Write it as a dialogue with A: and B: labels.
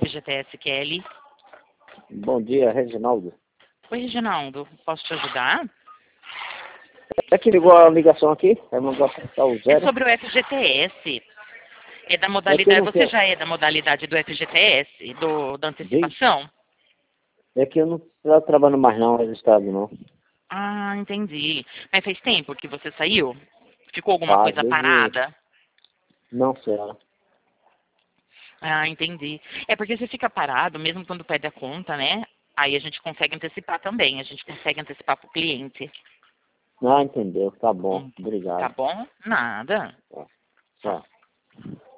A: FGTS Kelly.
B: Bom dia, Reginaldo.
A: Oi, Reginaldo. Posso te ajudar?
B: É que ligou a ligação aqui? É mandar apertar o
A: É
B: zero.
A: sobre o FGTS. É da
B: É que eu
A: modalidade.
B: não
A: Você
B: tenho.
A: já é da modalidade do FGTS, da
B: Diz?
A: antecipação?
B: É que eu não estou trabalhando mais não, registrado não.
A: Ah, entendi. Mas faz tempo que você saiu? Ficou alguma
B: Faz,
A: coisa
B: desde...
A: parada?
B: Não, senhora.
A: Ah, entendi. É porque você fica parado, mesmo quando pede a conta, né? Aí a gente consegue antecipar também. A gente consegue antecipar para o cliente.
B: Ah, entendeu. Tá bom.
A: Tá
B: Obrigado.
A: bom? Nada.
B: Tá.
A: Tchau.
B: Tchau.